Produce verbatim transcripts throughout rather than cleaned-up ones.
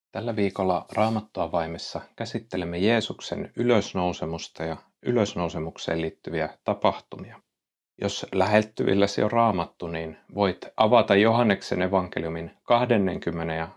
Tällä viikolla Raamattuavaimessa käsittelemme Jeesuksen ylösnousemusta ja ylösnousemukseen liittyviä tapahtumia. Jos lähettyvilläsi on Raamattu, niin voit avata Johanneksen evankeliumin kaksikymmentä ja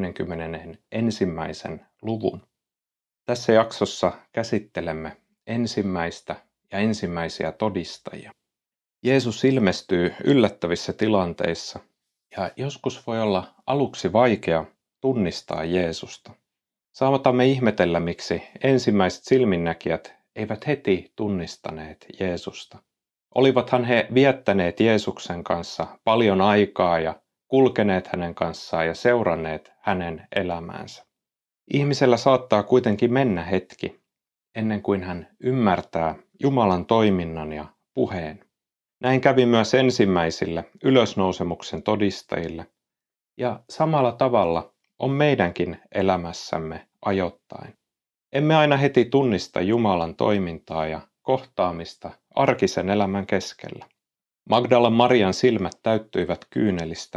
kaksikymmentäyksi luvun. Tässä jaksossa käsittelemme ensimmäistä ja ensimmäisiä todistajia. Jeesus ilmestyy yllättävissä tilanteissa ja joskus voi olla aluksi vaikea tunnistaa Jeesusta. Saatamme ihmetellä, miksi ensimmäiset silminnäkijät eivät heti tunnistaneet Jeesusta. Olivathan he viettäneet Jeesuksen kanssa paljon aikaa ja kulkeneet hänen kanssaan ja seuranneet hänen elämäänsä. Ihmisellä saattaa kuitenkin mennä hetki ennen kuin hän ymmärtää Jumalan toiminnan ja puheen. Näin kävi myös ensimmäisille ylösnousemuksen todistajille, ja samalla tavalla on meidänkin elämässämme ajoittain. Emme aina heti tunnista Jumalan toimintaa ja kohtaamista arkisen elämän keskellä. Magdalan Marian silmät täyttyivät kyynelistä.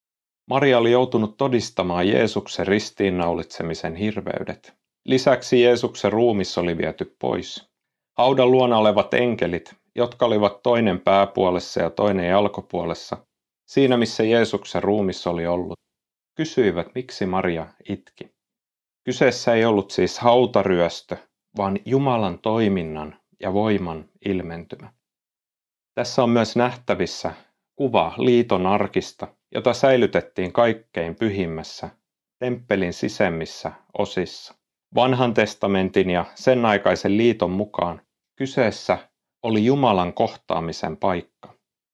Maria oli joutunut todistamaan Jeesuksen ristiinnaulitsemisen hirveydet. Lisäksi Jeesuksen ruumis oli viety pois. Haudan luona olevat enkelit, jotka olivat toinen pääpuolessa ja toinen jalkopuolessa, siinä missä Jeesuksen ruumis oli ollut, kysyivät, miksi Maria itki. Kyseessä ei ollut siis hautaryöstö, vaan Jumalan toiminnan ja voiman ilmentymä. Tässä on myös nähtävissä kuva liiton arkista, jota säilytettiin kaikkein pyhimmässä, temppelin sisemmissä osissa. Vanhan testamentin ja sen aikaisen liiton mukaan kyseessä oli Jumalan kohtaamisen paikka.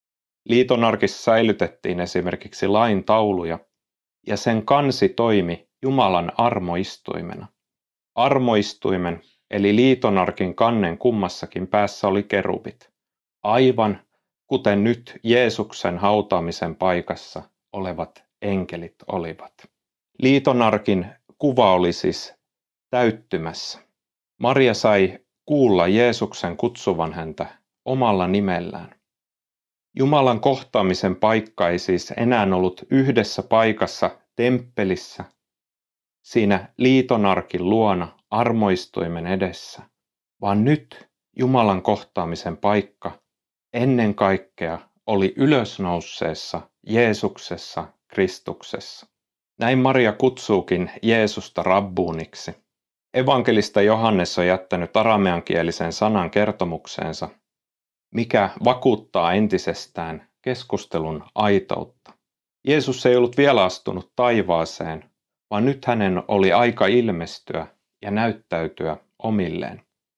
Liiton arkissa säilytettiin esimerkiksi lain tauluja, ja sen kansi toimi Jumalan armoistuimena. Armoistuimen eli liitonarkin kannen kummassakin päässä oli kerubit, aivan kuten nyt Jeesuksen hautaamisen paikassa olevat enkelit olivat. Liitonarkin kuva oli siis täyttymässä. Maria sai kuulla Jeesuksen kutsuvan häntä omalla nimellään. Jumalan kohtaamisen paikka ei siis enää ollut yhdessä paikassa temppelissä, siinä liitonarkin luona armoistuimen edessä, vaan nyt Jumalan kohtaamisen paikka ennen kaikkea oli ylösnouseessa Jeesuksessa Kristuksessa. Näin Maria kutsuukin Jeesusta rabbuuniksi. Evankelista Johannes on jättänyt arameankielisen sanan kertomukseensa, mikä vakuuttaa entisestään keskustelun aitoutta. Jeesus ei ollut vielä astunut taivaaseen, vaan nyt hänen oli aika ilmestyä ja näyttäytyä omilleen.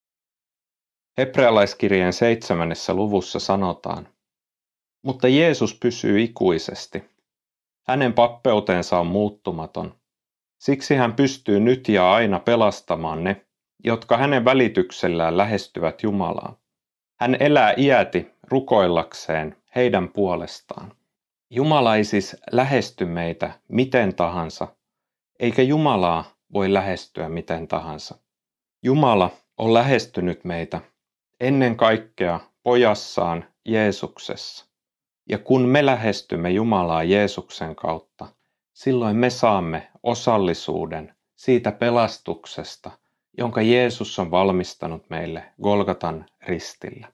Hebrealaiskirjeen seitsemännessä luvussa sanotaan, mutta Jeesus pysyy ikuisesti. Hänen pappeutensa on muuttumaton. Siksi hän pystyy nyt ja aina pelastamaan ne, jotka hänen välityksellään lähestyvät Jumalaa. Hän elää iäti rukoillakseen heidän puolestaan. Jumala ei siis lähesty meitä miten tahansa, eikä Jumalaa voi lähestyä miten tahansa. Jumala on lähestynyt meitä ennen kaikkea pojassaan Jeesuksessa. Ja kun me lähestymme Jumalaa Jeesuksen kautta, silloin me saamme osallisuuden siitä pelastuksesta, jonka Jeesus on valmistanut meille Golgatan ristillä.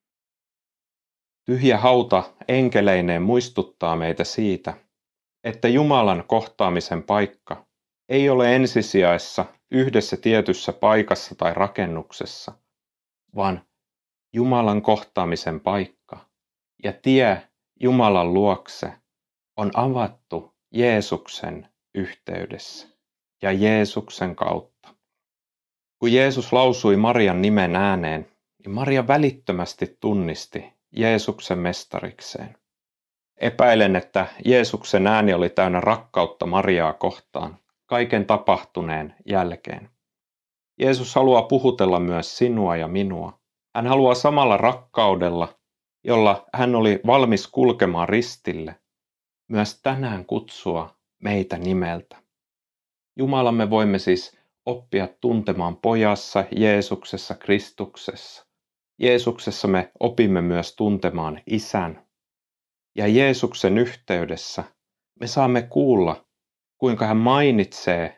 Tyhjä hauta enkeleineen muistuttaa meitä siitä, että Jumalan kohtaamisen paikka ei ole ensisijaissa yhdessä tietyssä paikassa tai rakennuksessa, vaan Jumalan kohtaamisen paikka ja tie Jumalan luokse on avattu Jeesuksen yhteydessä ja Jeesuksen kautta. Kun Jeesus lausui Marian nimen ääneen, niin Maria välittömästi tunnisti Jeesuksen mestarikseen. Epäilen, että Jeesuksen ääni oli täynnä rakkautta Mariaa kohtaan kaiken tapahtuneen jälkeen. Jeesus haluaa puhutella myös sinua ja minua. Hän haluaa samalla rakkaudella, jolla hän oli valmis kulkemaan ristille, myös tänään kutsua meitä nimeltä. Jumalamme voimme siis oppia tuntemaan pojassa, Jeesuksessa, Kristuksessa. Jeesuksessa me opimme myös tuntemaan Isän. Ja Jeesuksen yhteydessä me saamme kuulla, kuinka hän mainitsee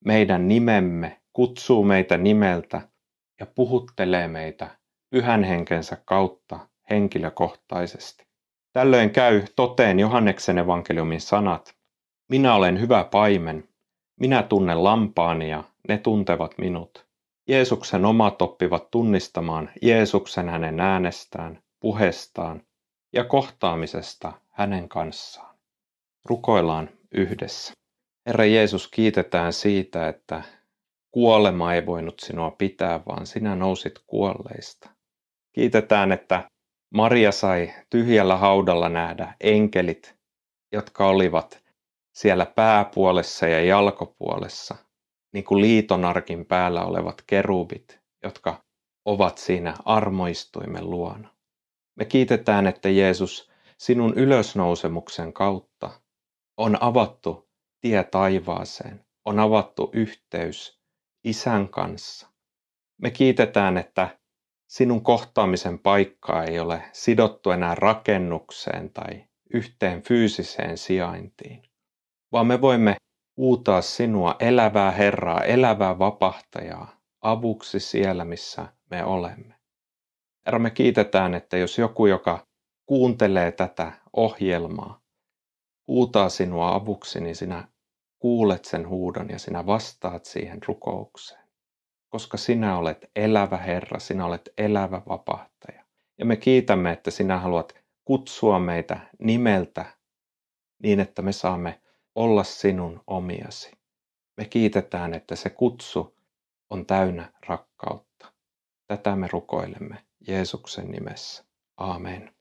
meidän nimemme, kutsuu meitä nimeltä ja puhuttelee meitä Pyhän Henkensä kautta henkilökohtaisesti. Tällöin käy toteen Johanneksen evankeliumin sanat. Minä olen hyvä paimen, minä tunnen lampaani ja ne tuntevat minut. Jeesuksen omat oppivat tunnistamaan Jeesuksen hänen äänestään, puheestaan ja kohtaamisesta hänen kanssaan. Rukoillaan yhdessä. Herra Jeesus, kiitetään siitä, että kuolema ei voinut sinua pitää, vaan sinä nousit kuolleista. Kiitetään, että Maria sai tyhjällä haudalla nähdä enkelit, jotka olivat siellä pääpuolessa ja jalkopuolessa, niin kuin liitonarkin päällä olevat kerubit, jotka ovat siinä armoistuimen luona. Me kiitetään, että Jeesus, sinun ylösnousemuksen kautta on avattu tie taivaaseen, on avattu yhteys Isän kanssa. Me kiitetään, että sinun kohtaamisen paikkaa ei ole sidottu enää rakennukseen tai yhteen fyysiseen sijaintiin, vaan me voimme huutaa sinua, elävää Herraa, elävää vapahtajaa, avuksi siellä, missä me olemme. Herra, me kiitetään, että jos joku, joka kuuntelee tätä ohjelmaa, huutaa sinua avuksi, niin sinä kuulet sen huudon ja sinä vastaat siihen rukoukseen. Koska sinä olet elävä Herra, sinä olet elävä vapahtaja. Ja me kiitämme, että sinä haluat kutsua meitä nimeltä niin, että me saamme olla sinun omiasi. Me kiitetään, että se kutsu on täynnä rakkautta. Tätä me rukoilemme Jeesuksen nimessä. Aamen.